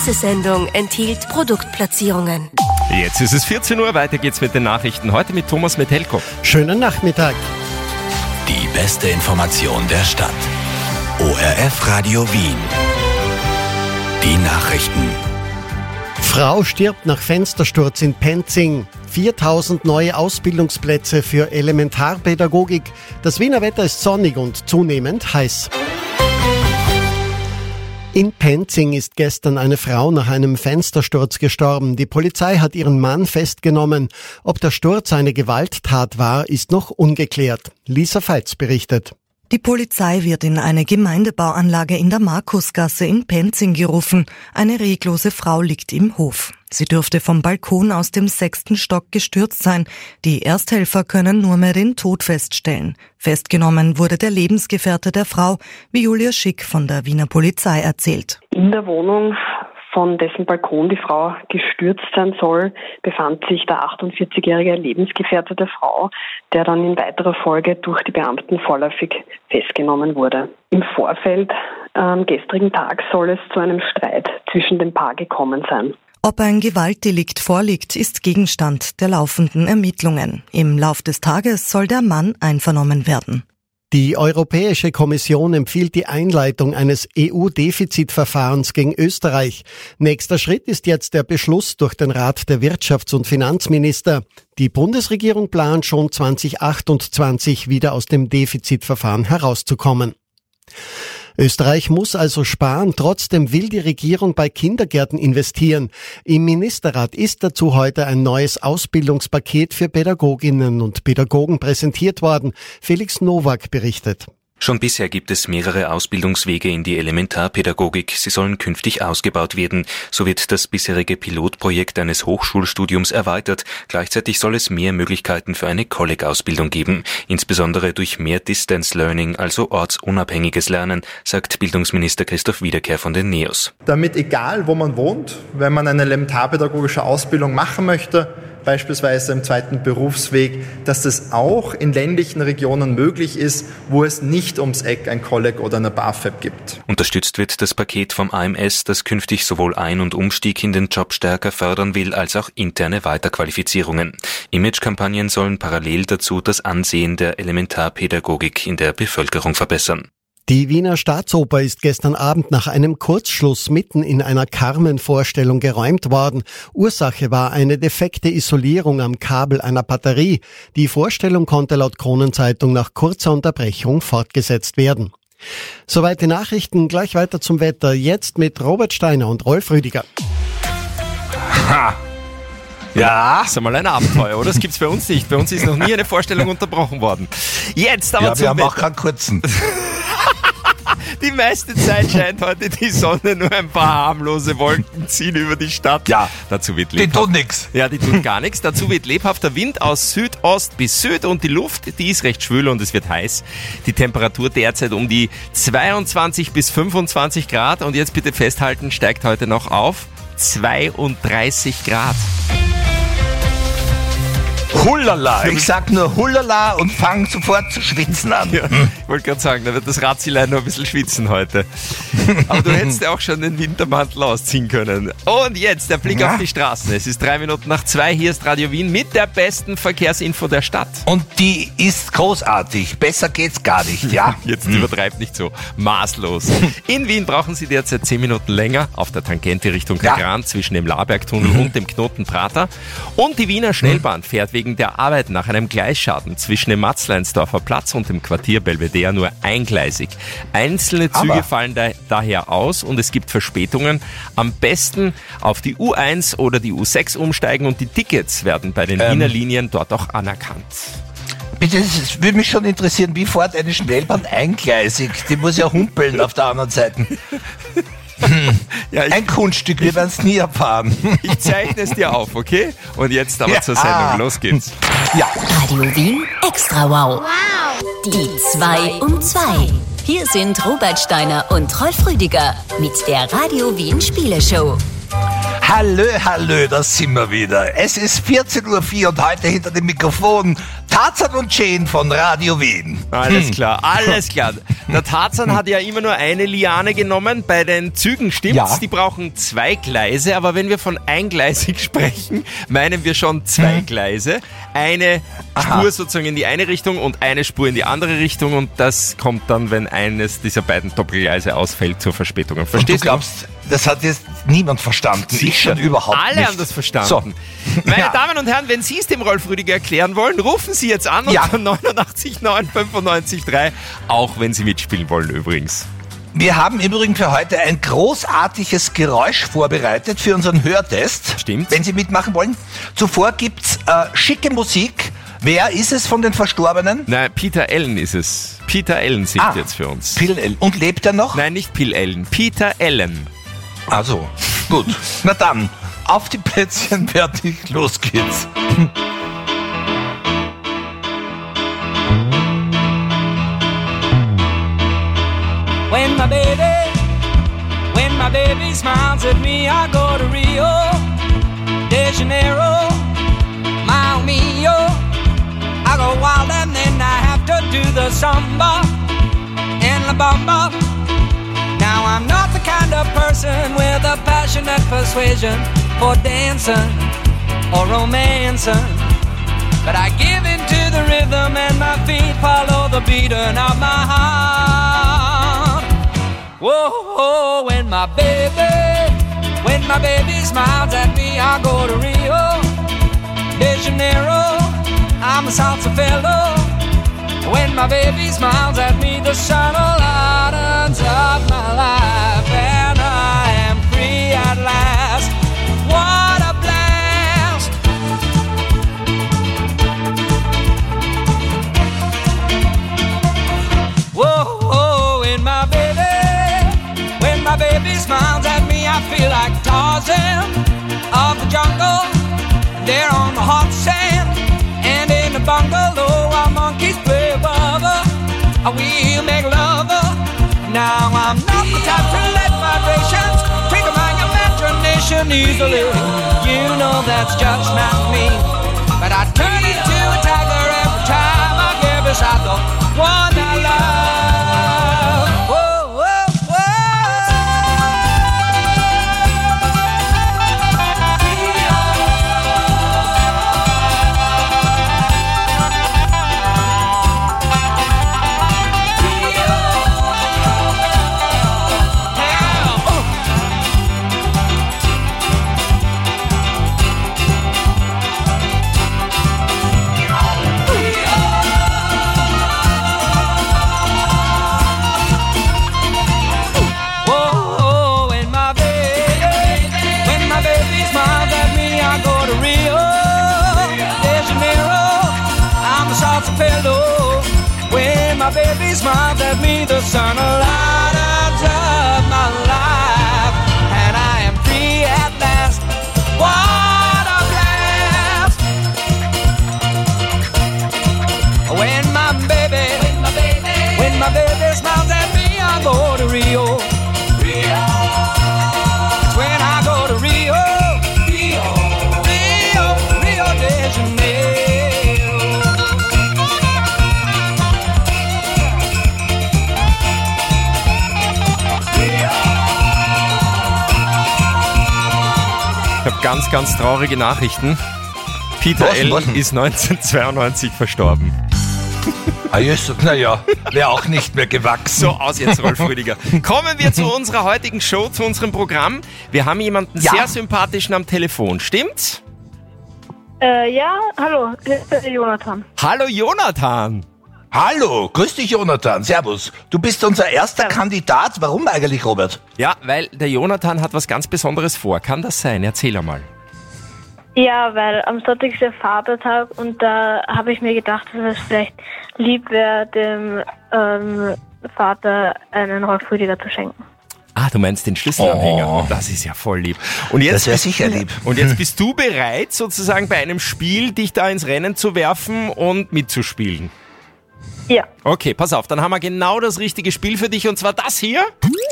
Diese Sendung enthielt Produktplatzierungen. Jetzt ist es 14 Uhr, weiter geht's mit den Nachrichten. Heute mit Thomas Metelko. Schönen Nachmittag. Die beste Information der Stadt. ORF Radio Wien. Die Nachrichten. Frau stirbt nach Fenstersturz in Penzing. 4000 neue Ausbildungsplätze für Elementarpädagogik. Das Wiener Wetter ist sonnig und zunehmend heiß. In Penzing ist gestern eine Frau nach einem Fenstersturz gestorben. Die Polizei hat ihren Mann festgenommen. Ob der Sturz eine Gewalttat war, ist noch ungeklärt. Lisa Veits berichtet. Die Polizei wird in eine Gemeindebauanlage in der Markusgasse in Penzing gerufen. Eine reglose Frau liegt im Hof. Sie dürfte vom Balkon aus dem 6. Stock gestürzt sein. Die Ersthelfer können nur mehr den Tod feststellen. Festgenommen wurde der Lebensgefährte der Frau, wie Julia Schick von der Wiener Polizei erzählt. In der Wohnung, von dessen Balkon die Frau gestürzt sein soll, befand sich der 48-jährige Lebensgefährte der Frau, der dann in weiterer Folge durch die Beamten vorläufig festgenommen wurde. Im Vorfeld am gestrigen Tag soll es zu einem Streit zwischen dem Paar gekommen sein. Ob ein Gewaltdelikt vorliegt, ist Gegenstand der laufenden Ermittlungen. Im Lauf des Tages soll der Mann einvernommen werden. Die Europäische Kommission empfiehlt die Einleitung eines EU-Defizitverfahrens gegen Österreich. Nächster Schritt ist jetzt der Beschluss durch den Rat der Wirtschafts- und Finanzminister. Die Bundesregierung plant schon 2028 wieder aus dem Defizitverfahren herauszukommen. Österreich muss also sparen, trotzdem will die Regierung bei Kindergärten investieren. Im Ministerrat ist dazu heute ein neues Ausbildungspaket für Pädagoginnen und Pädagogen präsentiert worden. Felix Nowak berichtet. Schon bisher gibt es mehrere Ausbildungswege in die Elementarpädagogik. Sie sollen künftig ausgebaut werden. So wird das bisherige Pilotprojekt eines Hochschulstudiums erweitert. Gleichzeitig soll es mehr Möglichkeiten für eine Kolleg-Ausbildung geben. Insbesondere durch mehr Distance Learning, also ortsunabhängiges Lernen, sagt Bildungsminister Christoph Wiederkehr von den NEOS. Damit egal wo man wohnt, wenn man eine elementarpädagogische Ausbildung machen möchte, beispielsweise im zweiten Berufsweg, dass das auch in ländlichen Regionen möglich ist, wo es nicht ums Eck ein Kolleg oder eine BAföG gibt. Unterstützt wird das Paket vom AMS, das künftig sowohl Ein- und Umstieg in den Job stärker fördern will, als auch interne Weiterqualifizierungen. Imagekampagnen sollen parallel dazu das Ansehen der Elementarpädagogik in der Bevölkerung verbessern. Die Wiener Staatsoper ist gestern Abend nach einem Kurzschluss mitten in einer Carmen-Vorstellung geräumt worden. Ursache war eine defekte Isolierung am Kabel einer Batterie. Die Vorstellung konnte laut Kronenzeitung nach kurzer Unterbrechung fortgesetzt werden. Soweit die Nachrichten, gleich weiter zum Wetter. Jetzt mit Robert Steiner und Rolf Rüdiger. Ha! Ja, das ist einmal ein Abenteuer, oder? Das gibt's bei uns nicht. Bei uns ist noch nie eine Vorstellung unterbrochen worden. Jetzt aber zum Wetter. Wir haben auch keinen kurzen. Die meiste Zeit scheint heute die Sonne, nur ein paar harmlose Wolken ziehen über die Stadt. Ja, dazu wird lebhaft. Die tun nichts. Ja, die tun gar nichts. Dazu wird lebhafter Wind aus Südost bis Süd und die Luft, die ist recht schwül und es wird heiß. Die Temperatur derzeit um die 22 bis 25 Grad und jetzt bitte festhalten, steigt heute noch auf 32 Grad. Hullala, ich sag nur Hullala und fang sofort zu schwitzen an. Ja, ich wollte gerade sagen, da wird das Ratzilein noch ein bisschen schwitzen heute. Aber du hättest ja auch schon den Wintermantel ausziehen können. Und jetzt der Blick auf die Straßen. Es ist 2:03, hier ist Radio Wien mit der besten Verkehrsinfo der Stadt. Und die ist großartig, besser geht's gar nicht, ja? Jetzt übertreibt nicht so, maßlos. In Wien brauchen Sie derzeit 10 Minuten länger auf der Tangente Richtung Kagran zwischen dem Labergtunnel und dem Knoten Prater. Und die Wiener Schnellbahn fährt wegen der Arbeit nach einem Gleisschaden zwischen dem Matzleinsdorfer Platz und dem Quartier Belvedere nur eingleisig. Einzelne Züge fallen daher aus und es gibt Verspätungen. Am besten auf die U1 oder die U6 umsteigen und die Tickets werden bei den Wiener Linien dort auch anerkannt. Bitte, es würde mich schon interessieren, wie fährt eine Schnellbahn eingleisig? Die muss ja humpeln auf der anderen Seite. Ja, ein Kunststück, wir werden es nie erfahren. Ich zeichne es dir auf, okay? Und jetzt aber zur Sendung, los geht's. Ja. Radio Wien Extra Wow. Die 2 um 2. Hier sind Robert Steiner und Rolf Rüdiger mit der Radio Wien Spieleshow. Hallö, da sind wir wieder. Es ist 14:04 Uhr und heute hinter dem Mikrofon Tarzan und Jane von Radio Wien. Alles klar, alles klar. Der Tarzan hat ja immer nur eine Liane genommen. Bei den Zügen stimmt's, Ja. die brauchen 2 Gleise. Aber wenn wir von eingleisig sprechen, meinen wir schon 2 Gleise. Eine Spur sozusagen in die eine Richtung und eine Spur in die andere Richtung. Und das kommt dann, wenn eines dieser beiden Doppelgleise ausfällt, zur Verspätung. Und du Verstehst du? glaubst, das hat jetzt niemand verstanden. Ich schon überhaupt Alle nicht. haben das verstanden. So. Meine Ja. Damen und Herren, wenn Sie es dem Rolf Rüdiger erklären wollen, rufen Sie jetzt an Ja. unter 89 9 95 3, auch wenn Sie mitspielen wollen übrigens. Wir haben im Übrigen für heute ein großartiges Geräusch vorbereitet für unseren Hörtest. Stimmt. Wenn Sie mitmachen wollen. Zuvor gibt's schicke Musik. Wer ist es von den Verstorbenen? Nein, Peter Allen ist es. Peter Allen singt jetzt für uns. Und lebt er noch? Nein, nicht Phil Allen, Peter Allen. Also, gut. Na dann, auf die Plätzchen, fertig, los geht's. When my baby smiles at me, I go to Rio de Janeiro, Mile Mio. I go wild and then I have to do the samba and la bamba. Now I'm not the kind of person with a passionate persuasion for dancing or romancing, but I give into the rhythm and my feet follow the beating of my heart. Whoa, whoa, when my baby smiles at me, I go to Rio de Janeiro, I'm a salsa fellow. When my baby smiles at me, the sun lightens up my life, and I am free at last. What a blast! Whoa, whoa, when my baby smiles at me, I feel like Tarzan of the jungle. There on the hot sand, and in the bungalow, our monkeys play above her. We'll make love. Now I'm not the type to let vibrations trigger my imagination easily. You know that's just not me. But I turn into a tiger every time I get beside the one I love. Whoa, whoa, baby smiles at me, the sun lightens up my life, and I am free at last. What a blast! When my baby smiles at me, I go to Rio. It's when I go to Rio de Janeiro. Ich habe ganz, ganz traurige Nachrichten. Peter Allen ist 1992 verstorben. Ah, Jesus, naja, wäre auch nicht mehr gewachsen. So, aus jetzt, Rolf Rüdiger. Kommen wir zu unserer heutigen Show, zu unserem Programm. Wir haben jemanden sehr sympathischen am Telefon, stimmt's? Ja, hallo, hier ist der Jonathan. Hallo Jonathan. Hallo, grüß dich Jonathan, servus. Du bist unser erster Kandidat. Warum eigentlich, Robert? Ja, weil der Jonathan hat was ganz Besonderes vor. Kann das sein? Erzähl einmal. Ja, weil am Sonntag ist der Vatertag und da habe ich mir gedacht, dass es vielleicht lieb wäre, dem Vater einen Rolf Rüdiger zu schenken. Ah, du meinst den Schlüsselanhänger. Oh. Das ist ja voll lieb. Und jetzt Das wäre sicher lieb. Und jetzt bist du bereit, sozusagen bei einem Spiel dich da ins Rennen zu werfen und mitzuspielen. Ja. Okay, pass auf, dann haben wir genau das richtige Spiel für dich und zwar das hier.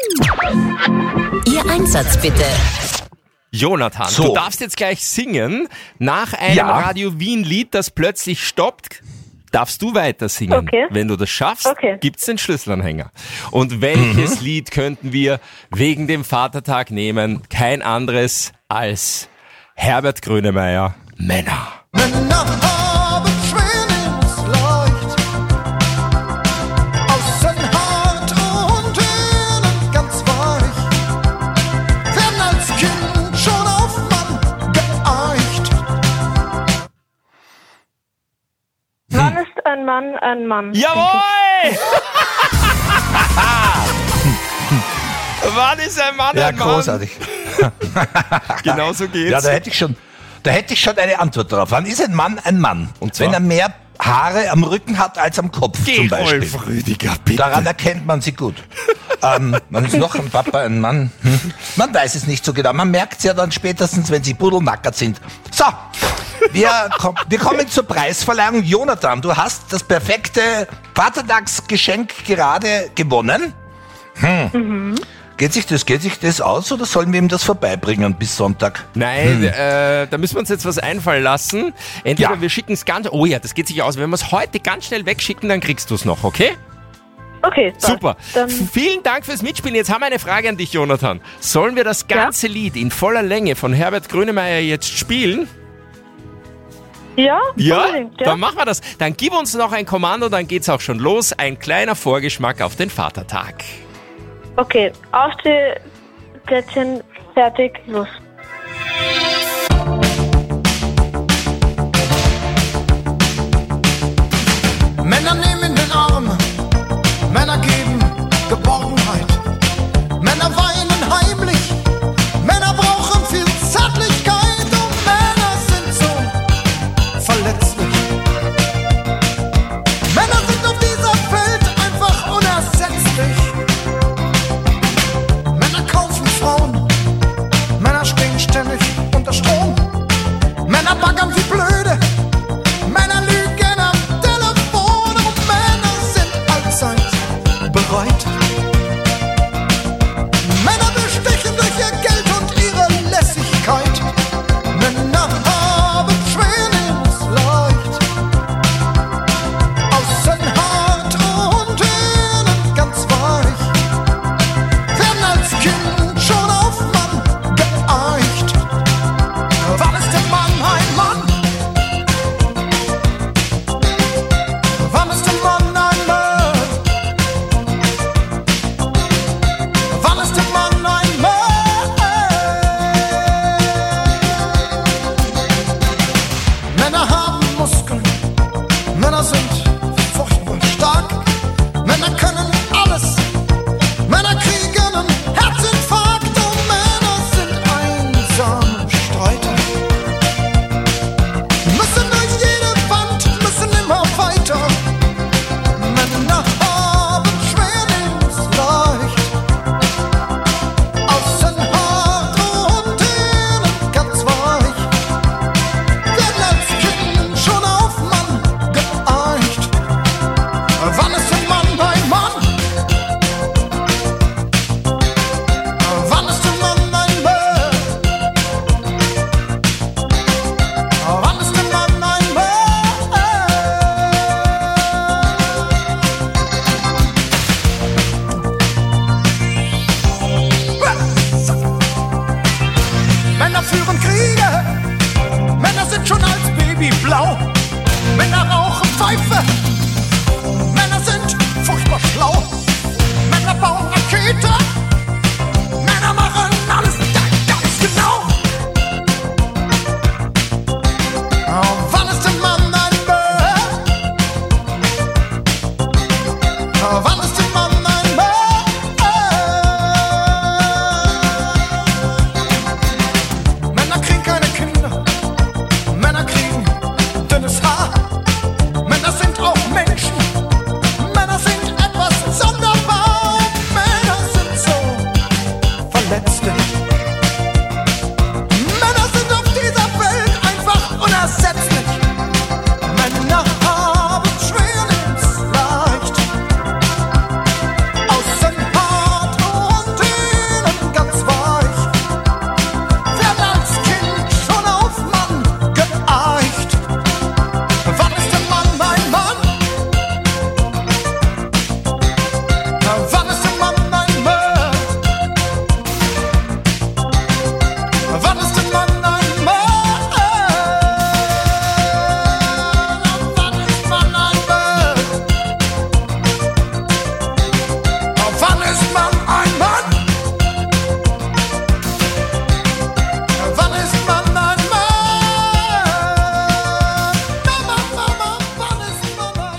Ihr Einsatz bitte. Jonathan, So. du darfst jetzt gleich singen nach einem Radio Wien Lied, das plötzlich stoppt. darfst du weiter singen. Okay. Wenn du das schaffst, gibt's den Schlüsselanhänger. Und welches Lied könnten wir wegen dem Vatertag nehmen? Kein anderes als Herbert Grönemeyer, Männer. Männer haben Trainingsleicht, außen hart und innen ganz weich, werden als Kind schon auf Mann geeicht. Wann ist ein Mann ein Mann? Jawohl! Wann ist ein Mann ein Mann? Ja, großartig. Genau so geht's. Ja, da hätte ich schon eine Antwort drauf. Wann ist ein Mann ein Mann? Und zwar? Wenn er mehr Haare am Rücken hat als am Kopf zum Beispiel. Rolf Rüdiger, bitte. Daran erkennt man sie gut. Man ist noch ein Papa, ein Mann. Man weiß es nicht so genau. Man merkt es ja dann spätestens, wenn sie pudelnackert sind. So, wir kommen zur Preisverleihung. Jonathan, du hast das perfekte Vatertagsgeschenk gerade gewonnen. Geht sich das aus oder sollen wir ihm das vorbeibringen bis Sonntag? Nein, da müssen wir uns jetzt was einfallen lassen. Entweder wir schicken es ganz... Oh ja, das geht sich aus. Wenn wir es heute ganz schnell wegschicken, dann kriegst du es noch, okay? Okay, super. Vielen Dank fürs Mitspielen. Jetzt haben wir eine Frage an dich, Jonathan. Sollen wir das ganze Lied in voller Länge von Herbert Grönemeyer jetzt spielen? Ja, ja? Unbedingt, ja. Dann machen wir das. Dann gib uns noch ein Kommando, dann geht's auch schon los. Ein kleiner Vorgeschmack auf den Vatertag. Okay, auf die Plätzchen, fertig, los. Männer nehmen den Arm, Männer geben Geborgenheit, Männer weinen heimlich, Männer brauchen viel Zärtlichkeit und Männer sind so verletzlich. Männer sind auf dieser Welt einfach unersetzlich. Männer kaufen Frauen, Männer stehen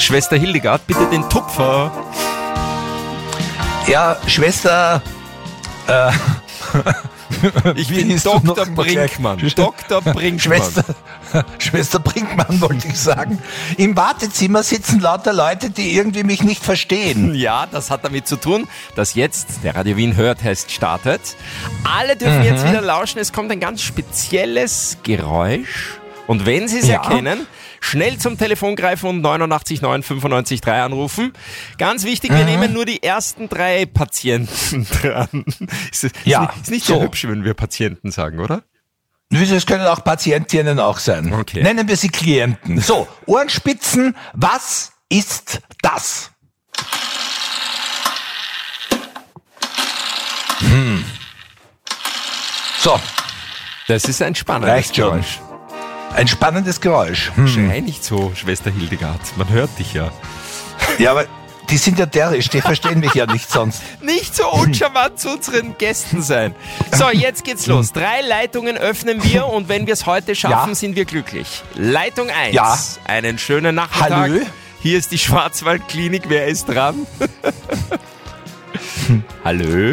Schwester Hildegard, bitte den Tupfer. Ja, Schwester... Ich bin Dr. Brinkmann. Dr. Brinkmann. Schwester Brinkmann wollte ich sagen. Im Wartezimmer sitzen lauter Leute, die irgendwie mich nicht verstehen. Ja, das hat damit zu tun, dass jetzt der Radio Wien Hörtest startet. Alle dürfen jetzt wieder lauschen. Es kommt ein ganz spezielles Geräusch. Und wenn Sie es erkennen, schnell zum Telefon greifen und 89 9 95 3 anrufen. Ganz wichtig, wir nehmen nur die ersten 3 Patienten dran. Ist nicht so hübsch, wenn wir Patienten sagen, oder? Es können auch Patientinnen auch sein. Okay. Nennen wir sie Klienten. So, Ohrenspitzen, was ist das? So. Das ist ein spannendes Geräusch. Ein spannendes Geräusch. Schrei nicht so, Schwester Hildegard. Man hört dich ja. Ja, aber die sind ja derisch, die verstehen mich ja nicht sonst. Nicht so uncharmant zu unseren Gästen sein. So, jetzt geht's los. 3 Leitungen öffnen wir und wenn wir es heute schaffen, sind wir glücklich. Leitung 1. Ja. Einen schönen Nachmittag. Hallo? Hier ist die Schwarzwaldklinik. Wer ist dran? Hallo?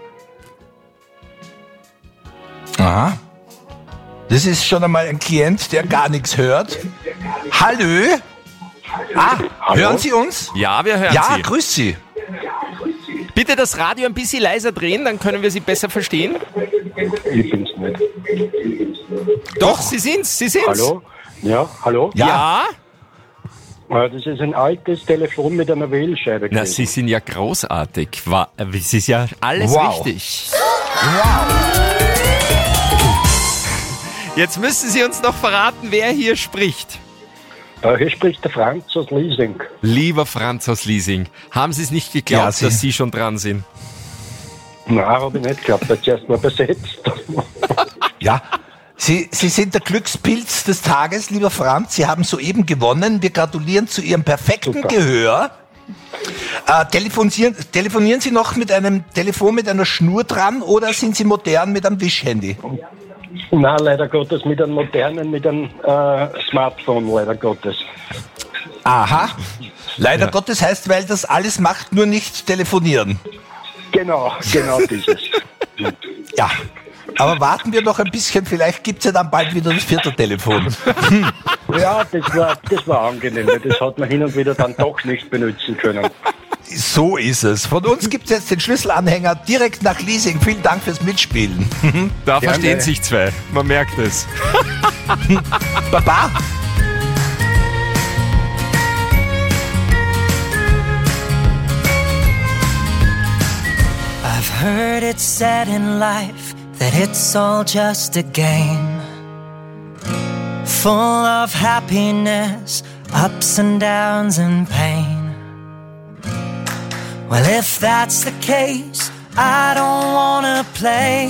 Aha. Das ist schon einmal ein Klient, der gar nichts hört. Hallo? Hallo? Hören Sie uns? Ja, wir hören Sie. Ja, grüß Sie. Bitte das Radio ein bisschen leiser drehen, dann können wir Sie besser verstehen. Ich bin's nicht. Doch, Sie sind's. Hallo? Ja, hallo? Ja? Das ist ein altes Telefon mit einer Wählscheibe. Na, Sie sind ja großartig. Es ist ja alles richtig. Wow. Jetzt müssen Sie uns noch verraten, wer hier spricht. Hier spricht der Franz aus Liesing. Lieber Franz aus Liesing, haben Sie es nicht geglaubt, dass Sie schon dran sind? Nein, habe ich nicht geglaubt. Jetzt erst mal besetzt. Ja, Sie sind der Glückspilz des Tages, lieber Franz. Sie haben soeben gewonnen. Wir gratulieren zu Ihrem perfekten Gehör. Telefonieren Sie noch mit einem Telefon mit einer Schnur dran oder sind Sie modern mit einem Wischhandy? Nein, leider Gottes mit einem modernen, mit einem Smartphone, leider Gottes. Aha. Leider Gottes heißt, weil das alles macht, nur nicht telefonieren. Genau dieses. Ja, aber warten wir noch ein bisschen, vielleicht gibt es ja dann bald wieder das 4. Telefon. Ja, das war angenehm, das hat man hin und wieder dann doch nicht benutzen können. So ist es. Von uns gibt es jetzt den Schlüsselanhänger direkt nach Liesing. Vielen Dank fürs Mitspielen. Da verstehen sich 2. Man merkt es. Baba. I've heard it said in life that it's all just a game, full of happiness, ups and downs and pain. Well, if that's the case, I don't wanna play.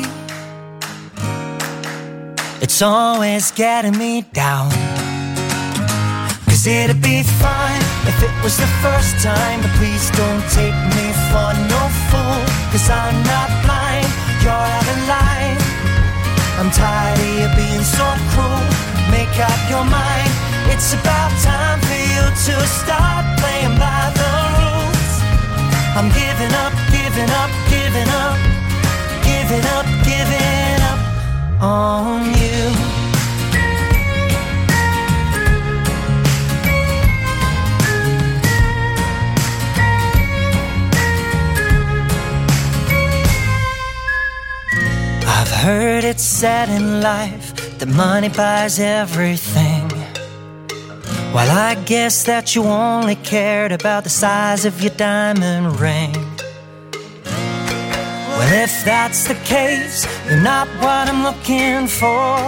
It's always getting me down. 'Cause it'd be fine if it was the first time, but please don't take me for no fool. 'Cause I'm not blind, you're out of line. I'm tired of you being so cruel. Make up your mind, it's about time for you to start playing by the rules. I'm giving up, giving up, giving up, giving up, giving up on you. I've heard it said in life that money buys everything. Well, I guess that you only cared about the size of your diamond ring. Well, if that's the case, you're not what I'm looking for.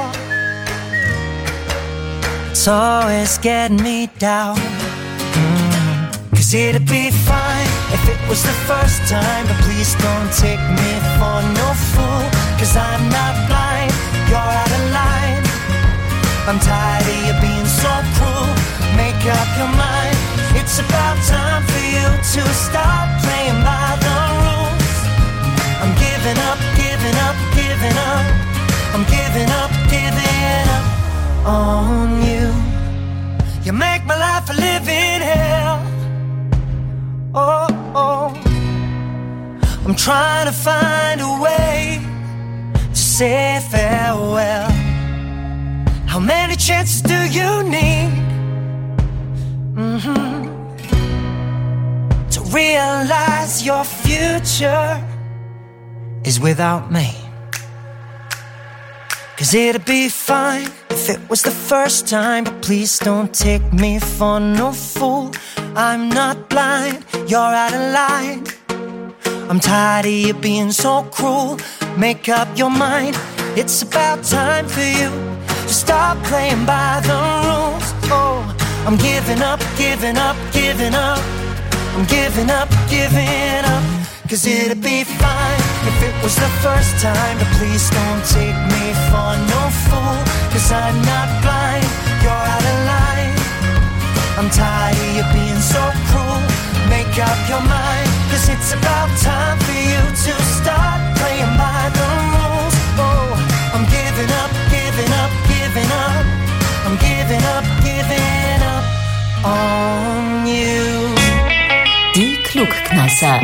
It's always getting me down. 'Cause it'd be fine if it was the first time, but please don't take me for no fool. 'Cause I'm not blind, you're out of line. I'm tired of you being so cruel. Make up your mind, it's about time for you to start playing by the rules. I'm giving up, giving up, giving up. I'm giving up, giving up on you. You make my life a living hell. I'm trying to find a way to say farewell. How many chances do you need to realize your future is without me? 'Cause it'd be fine if it was the first time, but please don't take me for no fool. I'm not blind, you're out of line. I'm tired of you being so cruel. Make up your mind, it's about time for you to stop playing by the rules. Oh, I'm giving up, giving up, giving up. I'm giving up, giving up. 'Cause it'd be fine if it was the first time, but please don't take me for no fool. 'Cause I'm not blind, you're out of line. I'm tired of you being so cruel. Make up your mind, 'cause it's about time for you to start playing by the rules. Oh, I'm giving up, giving up, giving up. I'm giving up, giving up on you. Die Klugkneisser.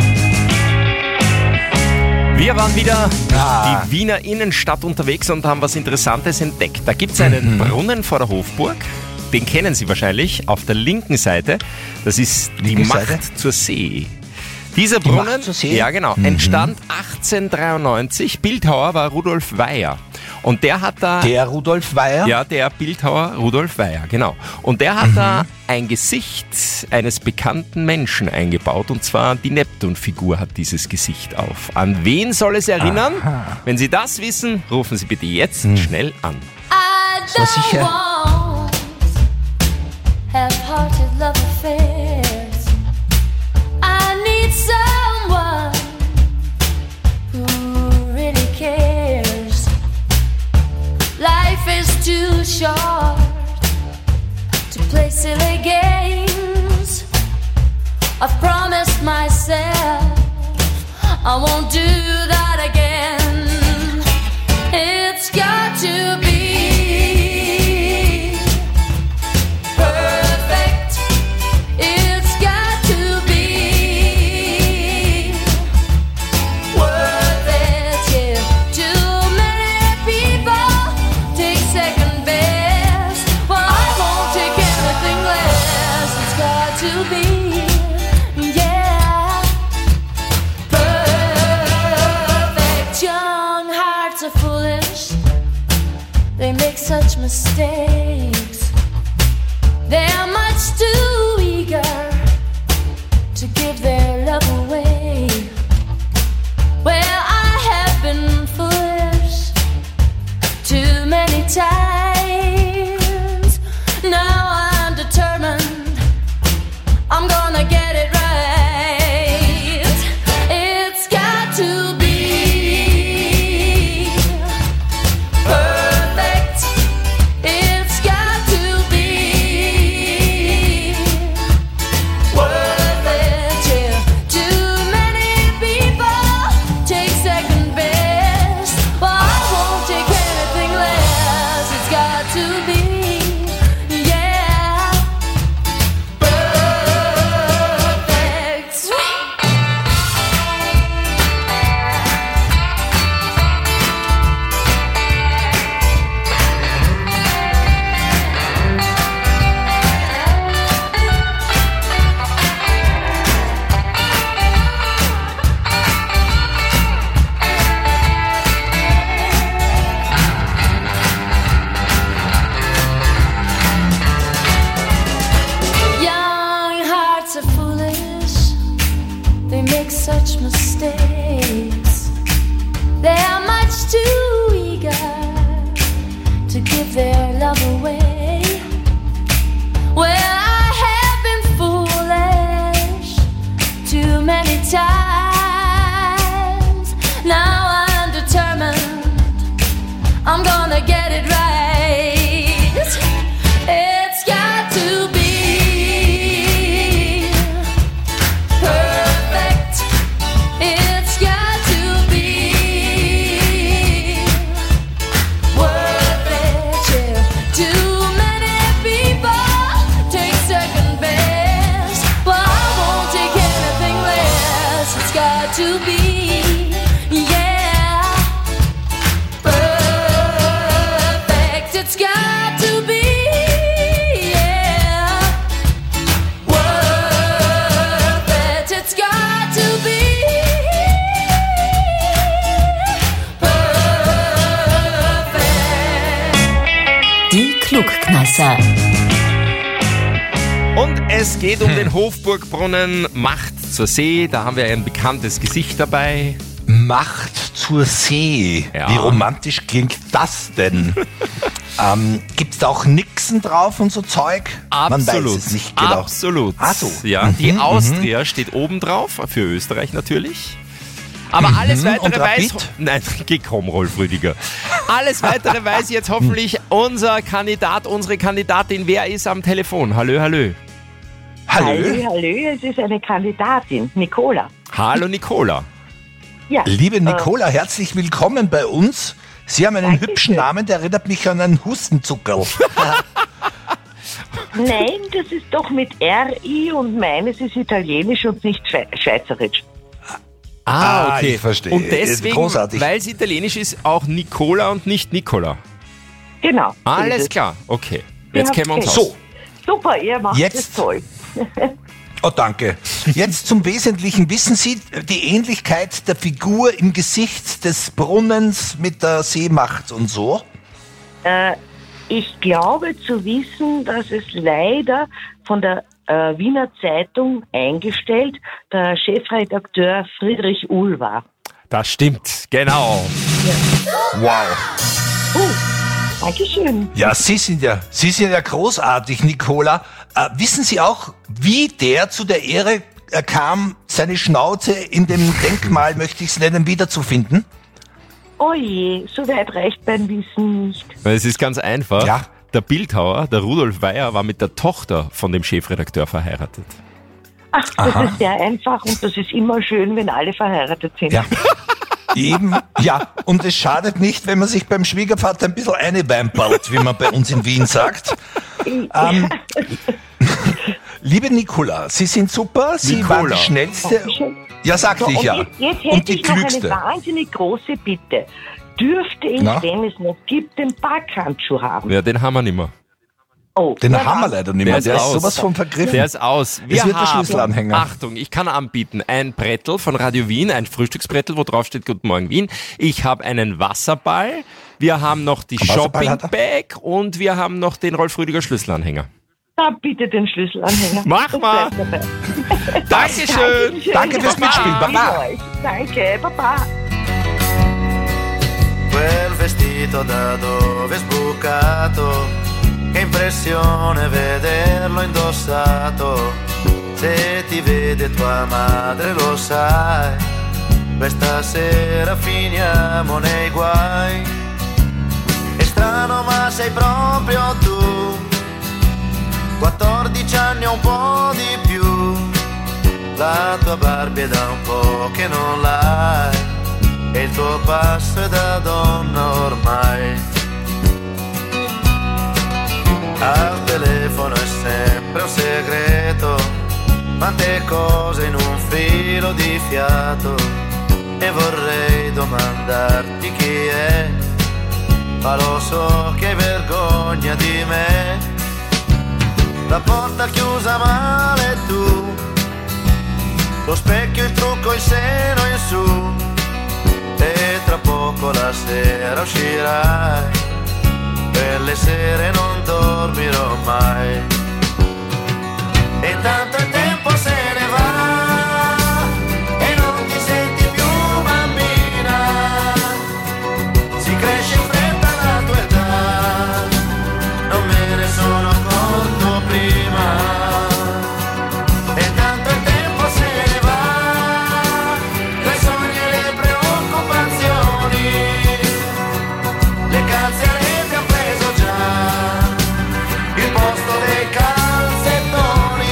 Wir waren wieder die Wiener Innenstadt unterwegs und haben was Interessantes entdeckt. Da gibt es einen Brunnen vor der Hofburg. Den kennen Sie wahrscheinlich auf der linken Seite. Das ist die Macht zur See. Dieser Brunnen, ja genau, entstand 1893. Bildhauer war Rudolf Weyer. Und der hat da... Der Rudolf Weyer? Ja, der Bildhauer Rudolf Weyer, genau. Und der hat da ein Gesicht eines bekannten Menschen eingebaut. Und zwar die Neptunfigur hat dieses Gesicht auf. An wen soll es erinnern? Aha. Wenn Sie das wissen, rufen Sie bitte jetzt schnell an. So sicher. Half-hearted love affairs. I need someone who really cares. Life is too short to play silly games. I've promised myself I won't do that again. It's got to be such mistakes. They're much too eager to give their love away. Well, I have been foolish too many times. Now I'm determined I'm gonna get it right. It's got to be such mistakes. They are much too eager to give their love away. Well, I have been foolish too many times. Now I'm determined I'm gonna get it right. It's got to be Wasser. Und es geht um den Hofburgbrunnen Macht zur See. Da haben wir ein bekanntes Gesicht dabei. Macht zur See. Ja. Wie romantisch klingt das denn? Gibt's da auch Nixen drauf und so Zeug? Man weiß es nicht genau. Absolut. Ach so. Ja, die Austria steht oben drauf, für Österreich natürlich. Aber alles weitere und weiß... Rapid? Nein, geh komm, Rolf Rüdiger. Alles weitere weiß jetzt hoffentlich unser Kandidat, unsere Kandidatin. Wer ist am Telefon? Hallo. Hallo, es ist eine Kandidatin, Nicola. Hallo, Nicola. Ja. Liebe Nicola, herzlich willkommen bei uns. Sie haben einen hübschen Namen, der erinnert mich an einen Hustenzuckerl. Nein, das ist doch mit R-I und meines ist italienisch und nicht schweizerisch. Okay. Ich verstehe. Und deswegen, großartig. weil es italienisch ist, auch Nicola und nicht Nicola. Genau. Alles klar, okay. Jetzt kennen wir uns aus. So, Super, ihr macht Jetzt- es toll. oh danke. Jetzt zum Wesentlichen. Wissen Sie die Ähnlichkeit der Figur im Gesicht des Brunnens mit der Seemacht und so? Ich glaube zu wissen, dass es leider von der Wiener Zeitung eingestellt der Chefredakteur Friedrich Uhl war. Das stimmt, genau. Wow. Dankeschön. Ja, Sie sind ja großartig, Nicola. Wissen Sie auch, wie der zu der Ehre kam, seine Schnauze in dem Denkmal, möchte ich es nennen, wiederzufinden? Oh je, so weit reicht mein Wissen nicht. Es ist ganz einfach. Ja. Der Bildhauer, der Rudolf Weyer, war mit der Tochter von dem Chefredakteur verheiratet. Ach, das ist sehr einfach und das ist immer schön, wenn alle verheiratet sind. Ja. Eben, ja. Und es schadet nicht, wenn man sich beim Schwiegervater ein bisschen einweimpert, wie man bei uns in Wien sagt. Liebe Nicola, Sie sind super. Sie waren die schnellste. Ja, sagte ich ja. Jetzt Und hätte die ich noch klügste. eine wahnsinnig große Bitte. Dürfte ich, Na? wenn es noch gibt, den Backhandschuh haben? Ja, den haben wir nicht mehr. Oh, Den na haben wir dann. leider nicht mehr. Der ist sowas von vergriffen. Der ist aus. Es wird der Schlüsselanhänger. Achtung, ich kann anbieten, ein Brettel von Radio Wien, ein Frühstücksbrettel, wo drauf steht Guten Morgen Wien. Ich habe einen Wasserball, wir haben noch die Ein Wasserball hat er? Shopping-Bag und wir haben noch den Rolf Rüdiger Schlüsselanhänger. Da bitte den Schlüsselanhänger. Mach Das mal. bleibt dabei. Dankeschön. Danke fürs Mitspielen. Baba. Danke, Baba. Quel vestito da dove è sbucato, che impressione vederlo indossato. Se ti vede tua madre lo sai, questa sera finiamo nei guai. È strano ma sei proprio tu, 14 anni o un po' di più. La tua Barbie è da un po' che non l'hai, e il tuo passo è da donna ormai. Al telefono è sempre un segreto, quante cose in un filo di fiato. E vorrei domandarti chi è, ma lo so che hai vergogna di me. La porta chiusa male tu, lo specchio, il trucco, il seno in su, e tra poco la sera uscirai, quelle sere non dormirò mai. E intanto il tempo se ne va e non ti senti più bambina, si cresce in fretta la tua età, non me ne sono accorto prima. E intanto il tempo se ne va, i sogni e le preoccupazioni, le calze a rete han preso già il posto dei calzettoni.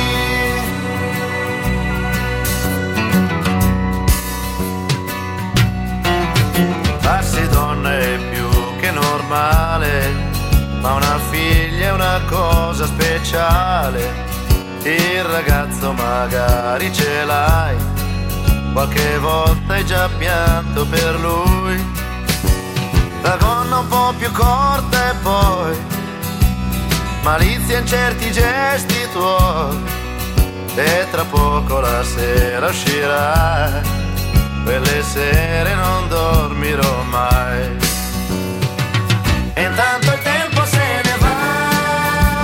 Farsi donna è più che normale, ma una figlia è una cosa speciale. Il ragazzo magari ce l'hai, qualche volta hai già pianto per lui. La gonna un po' più corta e poi malizia in certi gesti tuoi, e tra poco la sera uscirai, quelle sere non dormirò mai. E intanto il tempo se ne va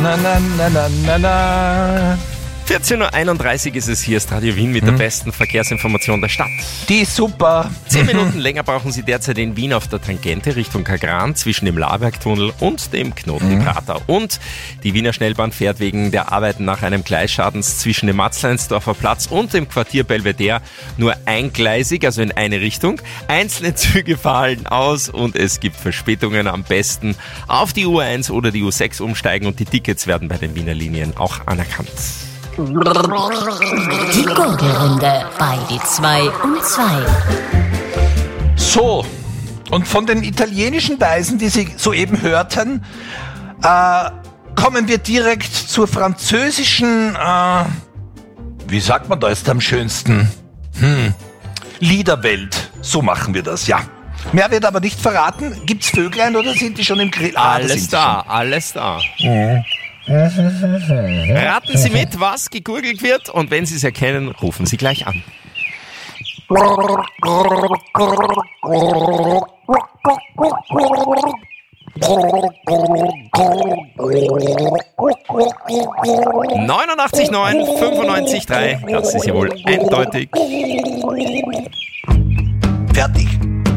Na, na, na, na, na, na. 14.31 Uhr ist es, hier ist Radio Wien mit der besten Verkehrsinformation der Stadt. Die ist super. 10 Minuten länger brauchen Sie derzeit in Wien auf der Tangente Richtung Kagran zwischen dem Labergtunnel und dem Knoten Prater. Und die Wiener Schnellbahn fährt wegen der Arbeiten nach einem Gleisschadens zwischen dem Matzleinsdorfer Platz und dem Quartier Belvedere nur eingleisig, also in eine Richtung. Einzelne Züge fallen aus und es gibt Verspätungen. Am besten auf die U1 oder die U6 umsteigen und die Tickets werden bei den Wiener Linien auch anerkannt. Die Gurgelrunde bei die 2 um 2. So, und von den italienischen Weisen, die Sie soeben hörten, kommen wir direkt zur französischen, wie sagt man da jetzt am schönsten? Liederwelt. So machen wir das, ja. Mehr wird aber nicht verraten. Gibt's Vöglein oder sind die schon im Grill? Alles da. Raten Sie mit, was gegurgelt wird, und wenn Sie es erkennen, rufen Sie gleich an. 89,9, 95,3, das ist ja wohl eindeutig. Fertig.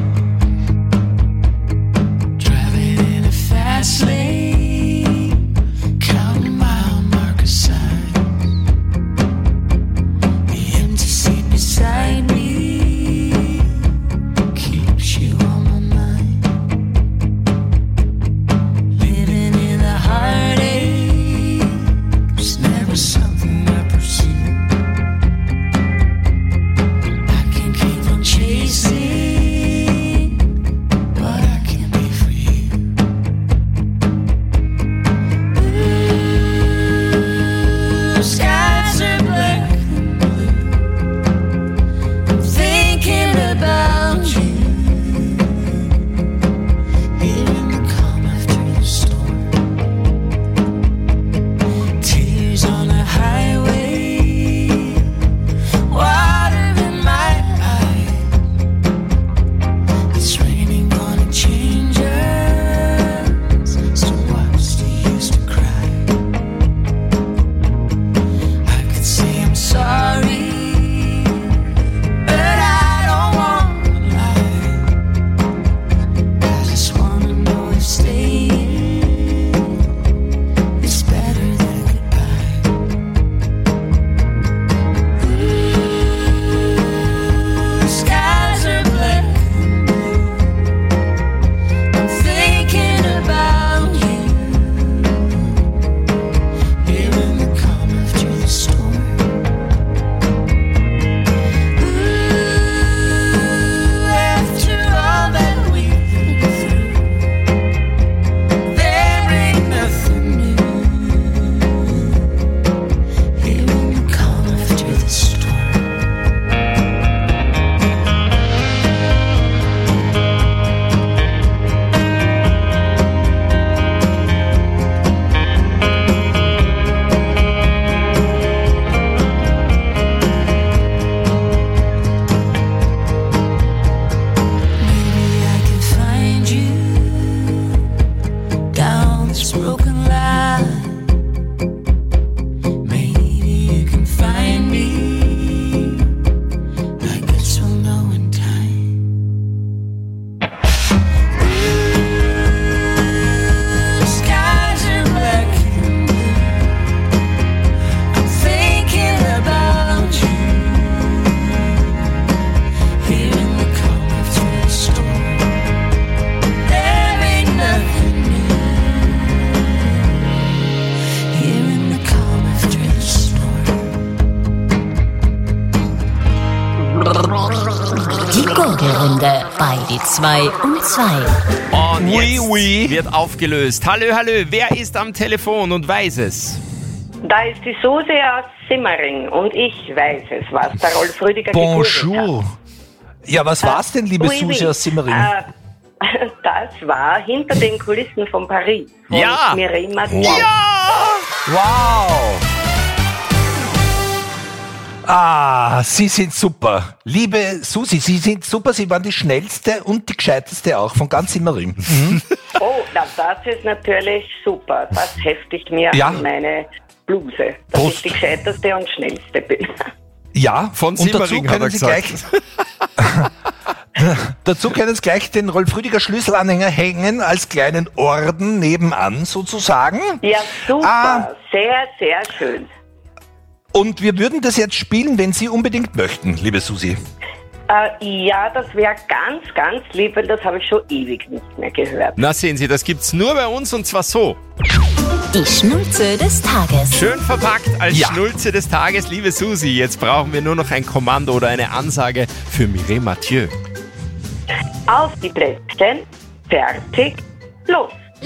Die Gurgelrunde bei die 2 um 2. Und jetzt wird aufgelöst. Hallo, wer ist am Telefon und weiß es? Da ist die Susi aus Simmering und ich weiß es, was der Rolf Rüdiger Bonjour. Ja, was war's denn, liebe Susi aus Simmering? Das war hinter den Kulissen von Paris. Von Mireille Mathieu. Ja! Wow! Ah, Sie sind super. Liebe Susi, Sie sind super. Sie waren die schnellste und die gescheiteste auch von ganz Simmering. Oh, na, das ist natürlich super. Das heftigt mir an meine Bluse, dass ich die gescheiterste und schnellste bin. Ja, von und dazu Simmering hat er können Sie gesagt. Dazu können Sie gleich den Rolf Rüdiger Schlüsselanhänger hängen als kleinen Orden nebenan sozusagen. Ja, super. Sehr, sehr schön. Und wir würden das jetzt spielen, wenn Sie unbedingt möchten, liebe Susi. Ja, das wäre ganz, ganz lieb, weil das habe ich schon ewig nicht mehr gehört. Na sehen Sie, das gibt's nur bei uns und zwar so. Die Schnulze des Tages. Schön verpackt als Schnulze des Tages, liebe Susi. Jetzt brauchen wir nur noch ein Kommando oder eine Ansage für Mireille Mathieu. Auf die Plätzchen, fertig, los.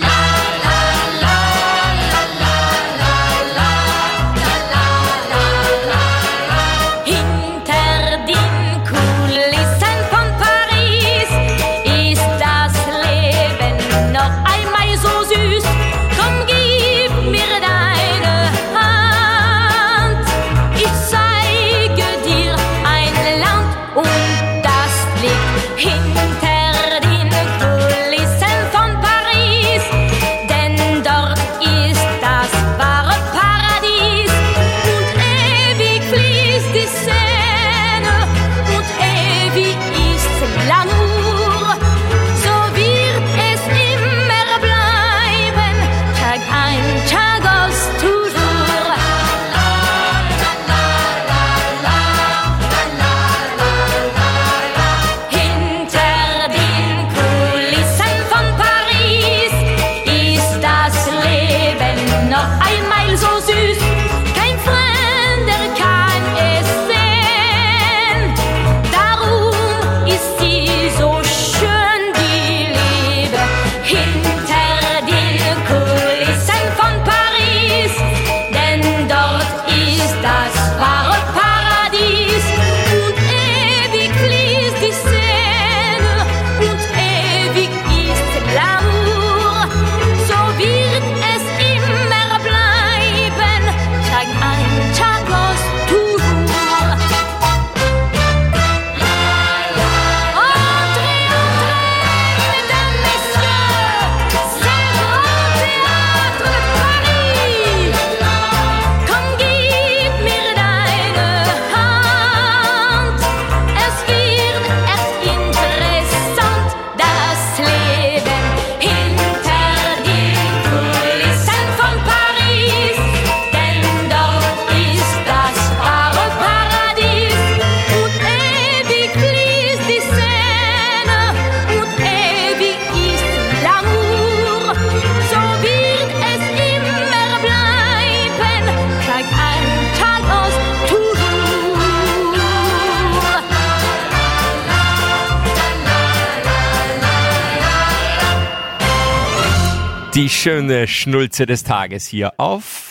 Die schöne Schnulze des Tages hier auf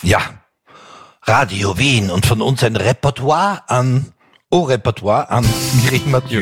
Radio Wien und von uns ein Repertoire an Mireille Mathieu.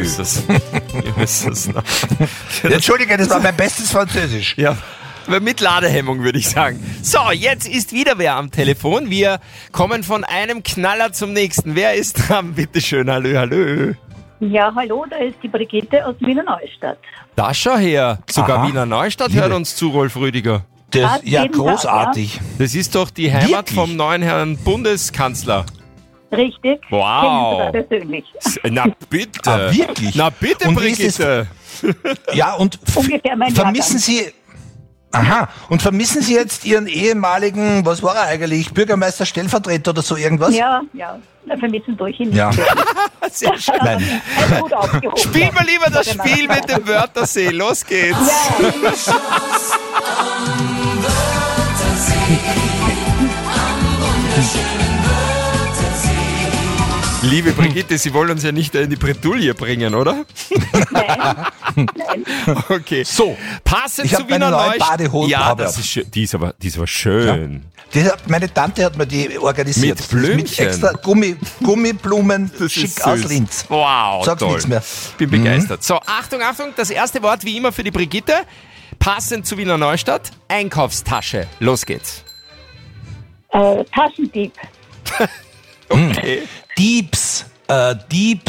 Entschuldige, das war mein bestes Französisch. Ja, mit Ladehemmung würde ich sagen. So, jetzt ist wieder wer am Telefon. Wir kommen von einem Knaller zum nächsten. Wer ist dran? Bitte schön, hallo, hallo. Ja, hallo, da ist die Brigitte aus Wiener Neustadt. Da schau her, sogar Wiener Neustadt hört uns zu, Rolf Rüdiger. Das ist ja großartig. Das ist doch die Heimat vom neuen Herrn Bundeskanzler. Richtig. Wow. Kennen Sie da persönlich. Na bitte. Wirklich? Na bitte, Und Brigitte. Ja, und vermissen Sie... Aha, und vermissen Sie jetzt Ihren ehemaligen, was war er eigentlich, Bürgermeister, Stellvertreter oder so irgendwas? Ja, vermissen durch ihn. Ja. Sehr schön. Nein. Spielen wir lieber das Spiel mit dem Wörtersee. Los geht's. Liebe Brigitte, Sie wollen uns ja nicht in die Bredouille bringen, oder? Nein. Okay. So, passend ich zu Wiener Neustadt. Badehose. Ja, das ist schön. Die ist aber schön. Ja. Meine Tante hat mir die organisiert. Mit Blümchen. Mit extra Gummiblumen, schick aus Linz. Wow, Sag's toll. nichts mehr. Bin begeistert. So, Achtung, das erste Wort wie immer für die Brigitte. Passend zu Wiener Neustadt. Einkaufstasche. Los Taschendieb. Okay.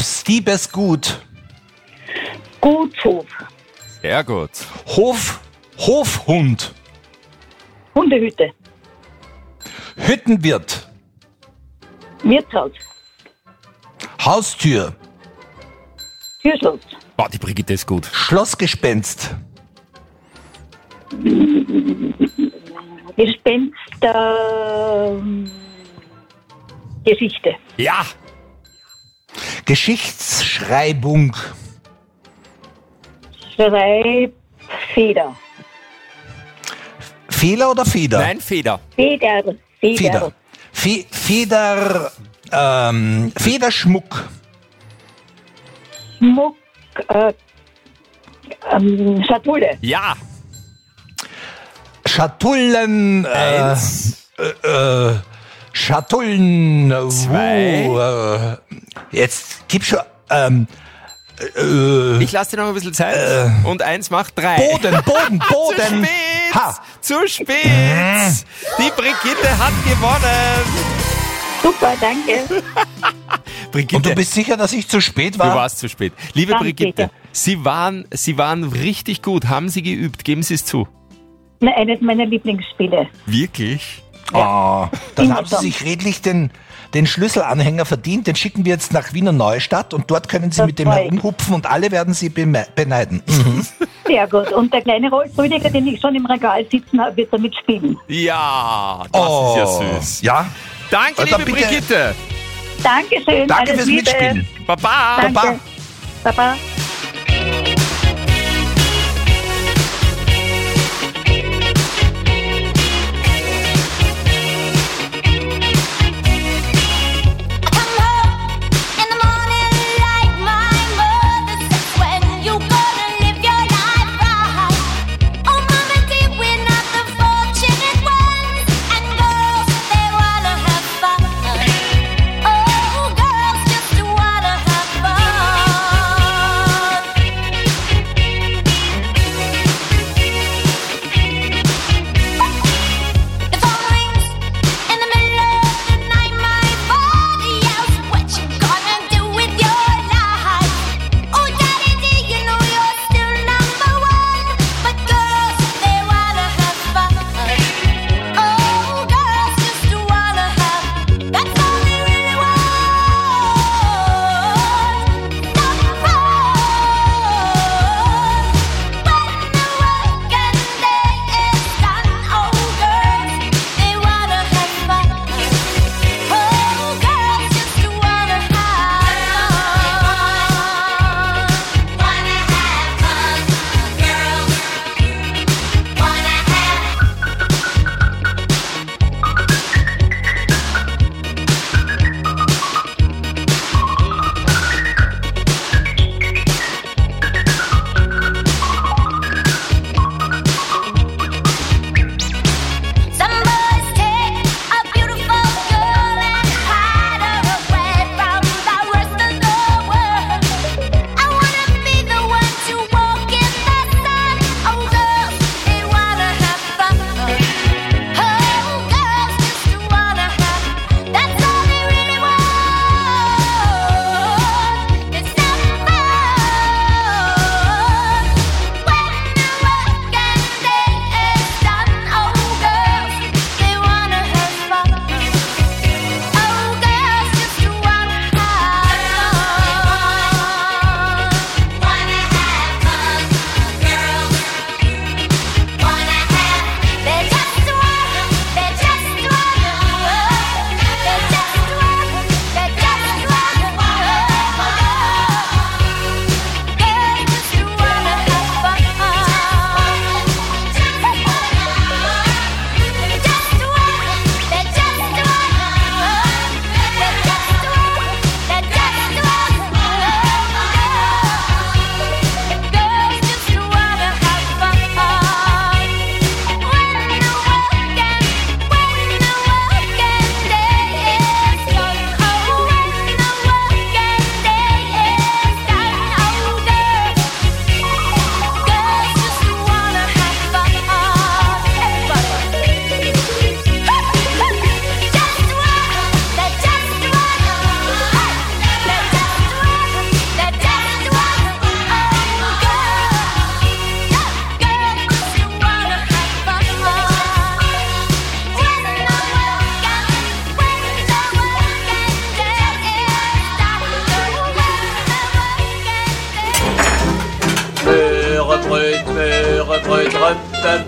Diebesgut. Gutshof. Sehr gut. Hof Hofhund. Hundehütte. Hüttenwirt. Wirtshaus. Haustür. Türschloss. Boah, die Brigitte ist gut. Schlossgespenst. Gespenster. Geschichte. Ja. Geschichtsschreibung. Schreibfeder. Fehler oder Feder? Nein, Feder. Feder. Federschmuck. Schmuck. Schatulle. Ja. Schatullen. Schatullen. 2. Jetzt gib schon. Ich lasse dir noch ein bisschen Zeit. Und 1 macht 3. Boden. Zu spät. Zu spät. Die Brigitte hat gewonnen. Super, danke. Brigitte. Und du bist sicher, dass ich zu spät war? Du warst zu spät. Liebe Ganz Brigitte, sicher. Sie waren richtig gut. Haben Sie geübt? Geben Sie es zu. Eines meiner Lieblingsspiele. Wirklich? Oh, dann haben Sie sich redlich den Schlüsselanhänger verdient. Den schicken wir jetzt nach Wiener Neustadt und dort können Sie mit dem herumhupfen und alle werden Sie beneiden. Mhm. Sehr gut. Und der kleine Rolf Rüdiger, den ich schon im Regal sitzen habe, wird damit spielen. Ja, das ist ja süß. Ja. Danke, Also liebe bitte. Brigitte. Dankeschön. Danke alles fürs Liebe. Mitspielen. Baba. Danke. Baba.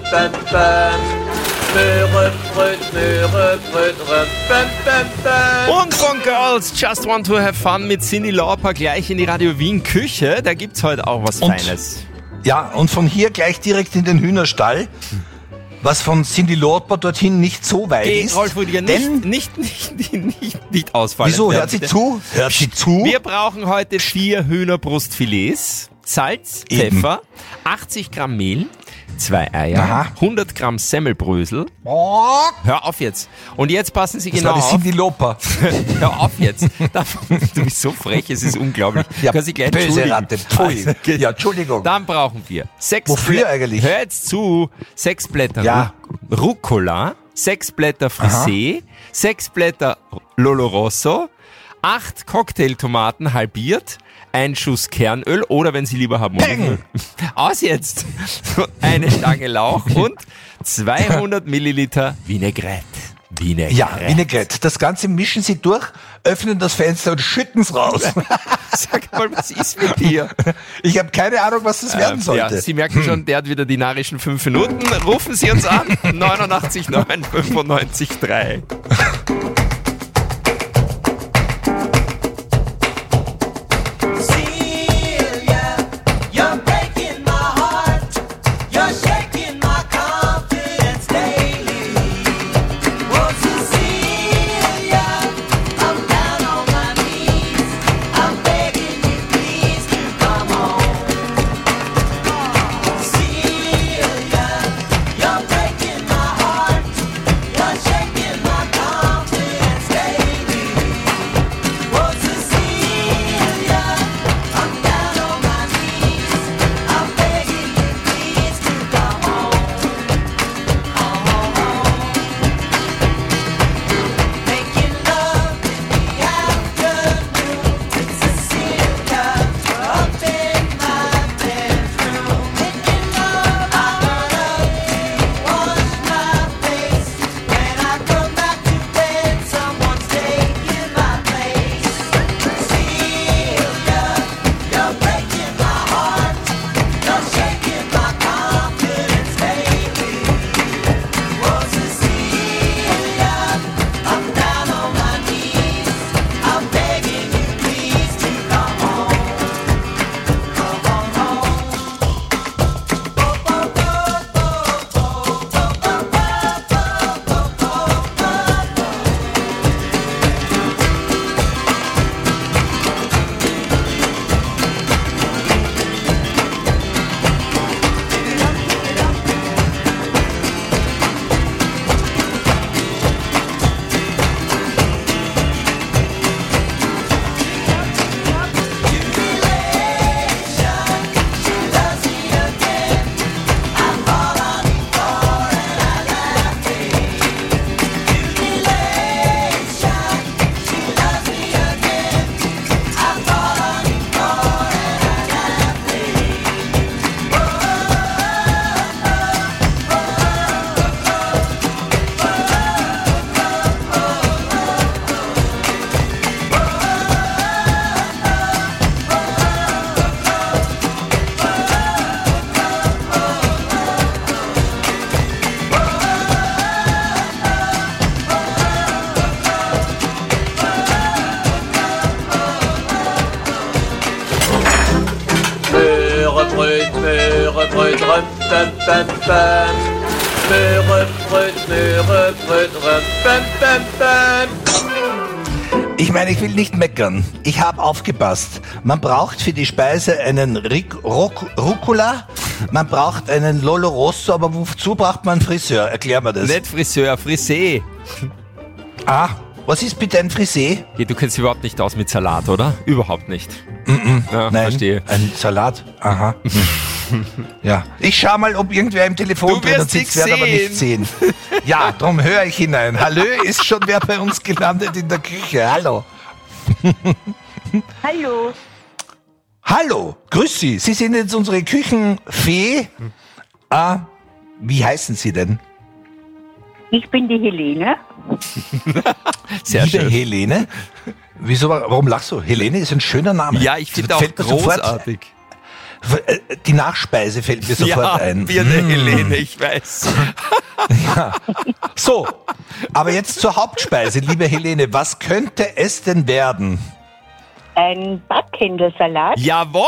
bam, bam. Möhre, Bröt, bam, bam, bam. Und von Girls Just Want to Have Fun mit Cyndi Lauper gleich in die Radio Wien Küche. Da gibt's heute auch was Feines. Ja, und von hier gleich direkt in den Hühnerstall. Was von Cyndi Lauper dorthin nicht so weit ist. Rolf Rüdiger, nicht ausfallen. Wieso? Hört sie zu? Hört sie zu? Wir brauchen heute 4 Hühnerbrustfilets, Salz, Pfeffer, 80 Gramm Mehl, 2 Eier, 100 Gramm Semmelbrösel. Hör auf jetzt. Und jetzt passen Sie genau auf. Das war die Cyndi Lauper. Hör auf jetzt. Du bist so frech, es ist unglaublich. Ja, kann Sie gleich böse Ratte. Ja, Entschuldigung. Dann brauchen wir 6 Wofür eigentlich? Hör jetzt zu. 6 Blätter Rucola, 6 Blätter Frisee, 6 Blätter Lolo Rosso, 8 Cocktailtomaten halbiert, ein Schuss Kernöl oder wenn Sie lieber haben, Olivenöl. Aus jetzt! Eine Stange Lauch und 200 Milliliter Vinaigrette. Ja, Vinaigrette. Das Ganze mischen Sie durch, öffnen das Fenster und schütten es raus. Sag mal, was ist mit dir? Ich habe keine Ahnung, was das werden sollte. Ja, Sie merken schon, der hat wieder die narrischen 5 Minuten. Rufen Sie uns an. 89 9 95 3. Ich meine, ich will nicht meckern. Ich habe aufgepasst. Man braucht für die Speise einen Rucola, man braucht einen Lolo Rosso, aber wozu braucht man einen Friseur? Erklär mir das. Nicht Friseur, Frisee. Ah, was ist bitte ein Frisee? Ja, du kennst dich überhaupt nicht aus mit Salat, oder? Überhaupt nicht. Ja, nein, verstehe. Ein Salat? Aha. Ja, ich schau mal, ob irgendwer im Telefon drin sitzt, werde aber nicht sehen. Ja, drum höre ich hinein. Hallo, ist schon wer bei uns gelandet in der Küche? Hallo. Hallo. Hallo, grüß Sie. Sie sind jetzt unsere Küchenfee. Wie heißen Sie denn? Ich bin die Helene. Sehr schön. Helene? Warum lachst du? Helene ist ein schöner Name. Ja, ich finde auch großartig. Die Nachspeise fällt mir sofort ein. Birne Helene, ich weiß. Ja. So, aber jetzt zur Hauptspeise, liebe Helene. Was könnte es denn werden? Ein Backhändelsalat. Jawohl!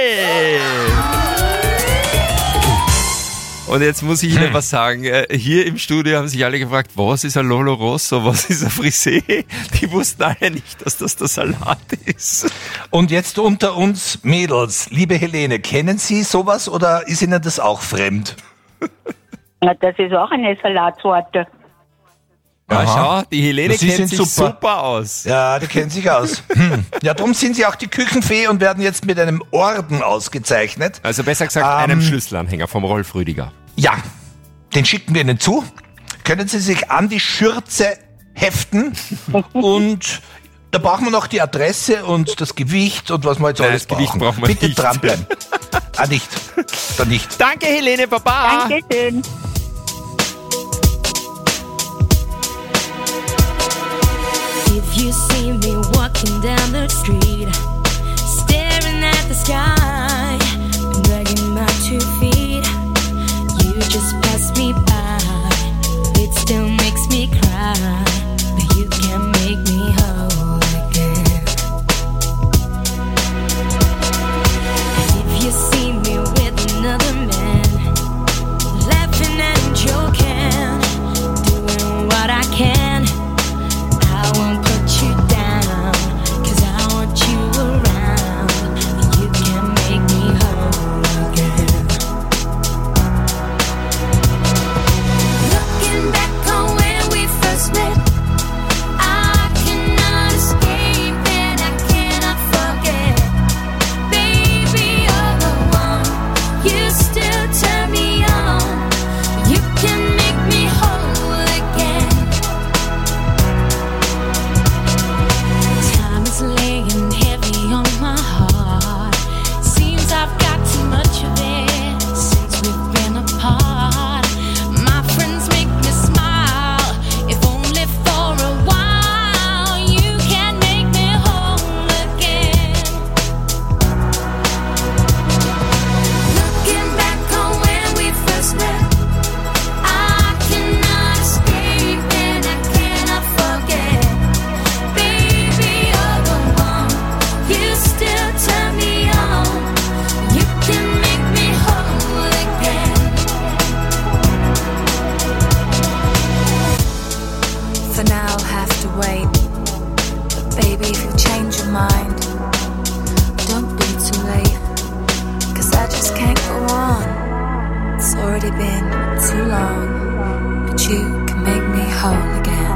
Und jetzt muss ich Ihnen was sagen. Hier im Studio haben sich alle gefragt, was ist ein Lolo Rosso, was ist ein Frisee? Die wussten alle nicht, dass das der Salat ist. Und jetzt unter uns Mädels, liebe Helene, kennen Sie sowas oder ist Ihnen das auch fremd? Na, das ist auch eine Salatsorte. Ja, schau, die Helene kennt sich super aus. Ja, die kennt sich aus. Ja, darum sind Sie auch die Küchenfee und werden jetzt mit einem Orden ausgezeichnet. Also besser gesagt, einem Schlüsselanhänger vom Rolf Rüdiger. Ja, den schicken wir Ihnen zu. Können Sie sich an die Schürze heften und da brauchen wir noch die Adresse und das Gewicht und was wir jetzt alles brauchen. Das Gewicht brauchen wir Bitte nicht. dranbleiben. Nicht. Dann nicht. Danke, Helene, Baba. Dankeschön. If you see me walking down the street, staring at the sky, dragging my 2 feet, you just pass me by. It still makes me cry, but you can make me whole again. And if you see me with another man, laughing and joking, doing what I can, I won't put you down, 'cause I want you around. You can make me whole again. Looking back on when we first met, I cannot escape and I cannot forget. Baby, you're the one, you still turn me on. You can make me whole again. Time is laying heavy on my heart. Seems I've got too much of it since we've been apart. My friends make me smile, if only for a while. You can make me whole again. Looking back on when we first met, I cannot escape and I cannot forget. Baby, you're the one, you still turn me on. You can make me whole again. For now I'll have to wait, but baby, if you change your mind, don't be too late, 'cause I just can't go on. It's already been too long, but you can make me whole again.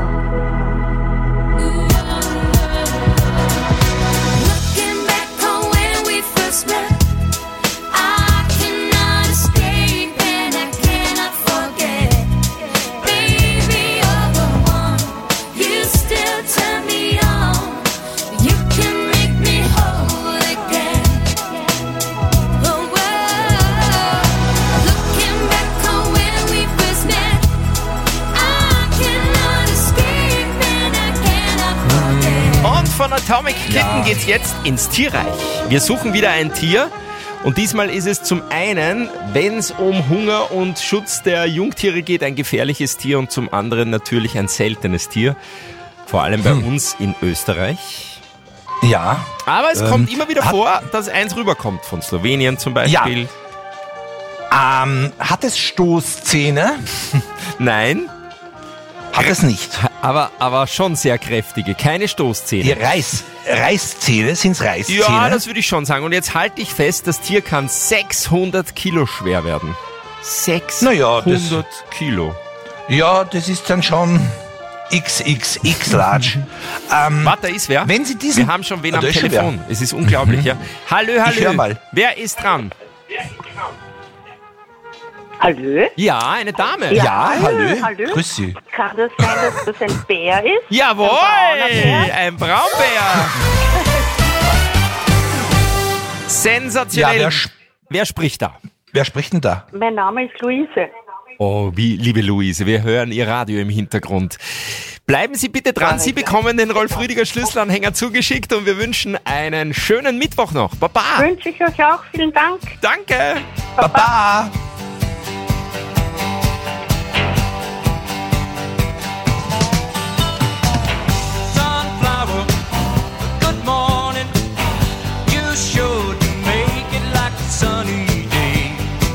Looking back on when we first met, I cannot escape and I cannot forget. Baby, you're the one, you still turn me on. You can make me whole again. Oh, whoa. Looking back on when we first met, I cannot escape and I cannot forget. Und von Atomic Kitten geht's jetzt ins Tierreich. Wir suchen wieder ein Tier. Und diesmal ist es zum einen, wenn es um Hunger und Schutz der Jungtiere geht, ein gefährliches Tier und zum anderen natürlich ein seltenes Tier. Vor allem bei uns in Österreich. Ja. Aber es kommt immer wieder vor, dass eins rüberkommt, von Slowenien zum Beispiel. Hat es Stoßzähne? Nein. Hat es nicht. Aber schon sehr kräftige, keine Stoßzähne. Die Reißzähne, sind's Reißzähne? Ja, das würde ich schon sagen. Und jetzt halte ich fest, das Tier kann 600 Kilo schwer werden. 600 Kilo. Ja, das ist dann schon XXX large. Warte, da ist wer? Wenn Sie diesen, wir haben schon wen am Telefon. Es ist unglaublich, ja. Hallo. Ich hör mal. Wer ist dran? Hallo? Ja, eine Dame. Ja, hallo. Grüß Sie. Kann das sein, dass das ein Bär ist? Jawohl, ein Braunbär. Sensationell. Ja, wer spricht da? Wer spricht denn da? Mein Name ist Luise. Oh, liebe Luise, wir hören Ihr Radio im Hintergrund. Bleiben Sie bitte dran, Sie bekommen den Rolf Rüdiger Schlüsselanhänger zugeschickt und wir wünschen einen schönen Mittwoch noch. Baba! Wünsche ich euch auch. Vielen Dank. Danke! Baba! Sunflower, good morning. You sure do make it like a sunny day.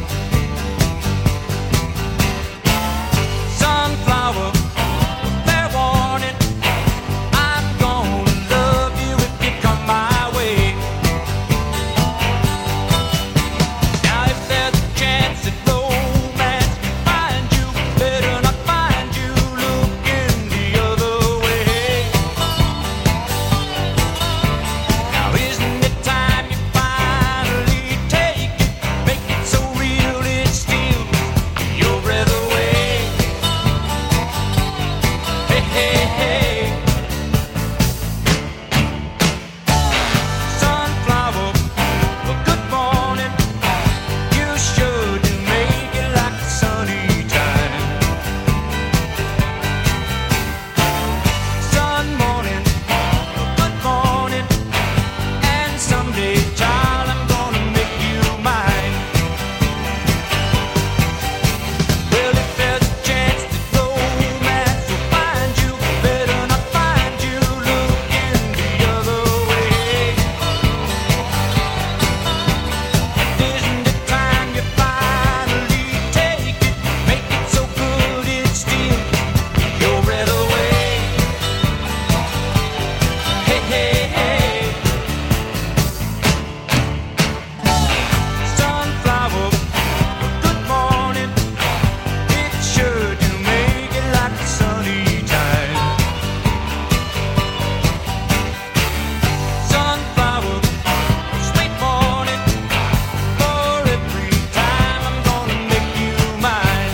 Sunflower, fair warning. I'm gonna love you if you come my way. Now if there's a chance that romance can find you, better not find you looking the other way. Now isn't it time you finally take it, make it so real it steals your breath away? Hey, hey, hey. Sunflower, well, good morning. You sure do make it like a sunny time. Sun morning, well, good morning. And someday, child, I'm gonna make you mine. Well, if there's a chance that romance will find you, better not find you looking the other way. Isn't it time you finally take it, make it so good it steals your breath away? Hey, hey, hey. Sunflower, good morning. It sure do make it like a sunny time. Sunflower, sweet morning. For every time I'm gonna make you mine.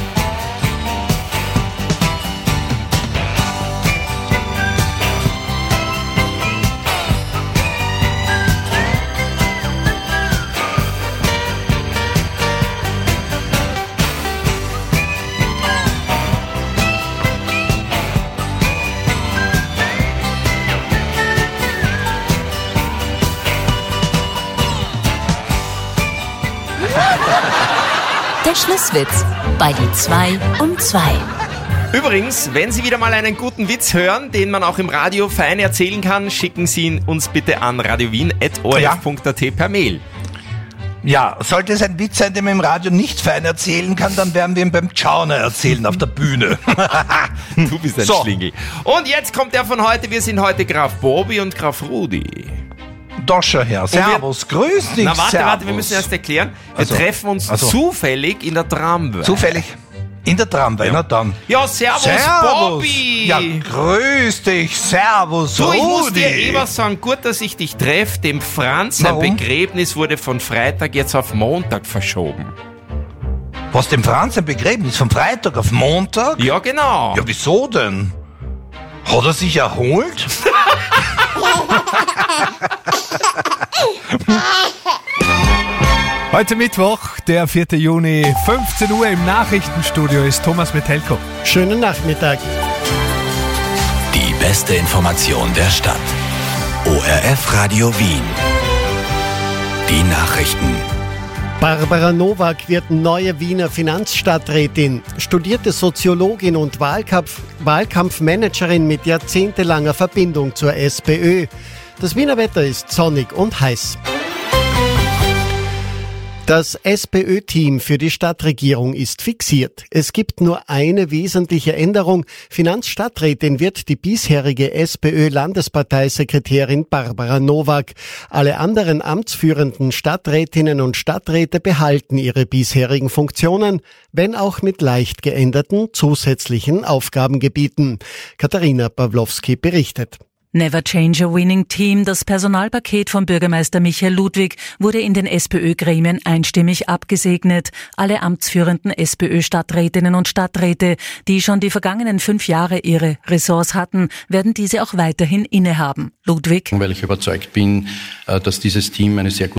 Der Schlusswitz bei die 2 um 2. Übrigens, wenn Sie wieder mal einen guten Witz hören, den man auch im Radio fein erzählen kann, schicken Sie ihn uns bitte an radiowien@orf.at per Mail. Ja, sollte es ein Witz sein, den man im Radio nicht fein erzählen kann, dann werden wir ihn beim Tschauner erzählen auf der Bühne. Du bist ein Schlingel. Und jetzt kommt der von heute. Wir sind heute Graf Bobby und Graf Rudi. Doch schon her. Servus, grüß dich. Na warte, servus. wir müssen erst erklären. Wir treffen uns zufällig in der Tramway. Zufällig? In der Tramway, na dann. Ja, servus, Bobby. Ja, grüß dich, servus, Du, ich muss Rudi. dir was sagen, gut, dass ich dich treffe. Dem Franz sein Warum? Begräbnis wurde von Freitag jetzt auf Montag verschoben. Was, dem Franz ein Begräbnis von Freitag auf Montag? Ja, genau. Ja, wieso denn? Hat er sich erholt? Heute Mittwoch, der 4. Juni, 15 Uhr im Nachrichtenstudio ist Thomas Metelko. Schönen Nachmittag. Die beste Information der Stadt. ORF Radio Wien. Die Nachrichten. Barbara Nowak wird neue Wiener Finanzstadträtin. Studierte Soziologin und Wahlkampfmanagerin mit jahrzehntelanger Verbindung zur SPÖ. Das Wiener Wetter ist sonnig und heiß. Das SPÖ-Team für die Stadtregierung ist fixiert. Es gibt nur eine wesentliche Änderung. Finanzstadträtin wird die bisherige SPÖ-Landesparteisekretärin Barbara Nowak. Alle anderen amtsführenden Stadträtinnen und Stadträte behalten ihre bisherigen Funktionen, wenn auch mit leicht geänderten zusätzlichen Aufgabengebieten. Katharina Pawlowski berichtet. Never change a winning team. Das Personalpaket von Bürgermeister Michael Ludwig wurde in den SPÖ-Gremien einstimmig abgesegnet. Alle amtsführenden SPÖ-Stadträtinnen und Stadträte, die schon die vergangenen 5 Jahre ihre Ressorts hatten, werden diese auch weiterhin innehaben. Ludwig. Weil ich überzeugt bin, dass dieses Team eine sehr gute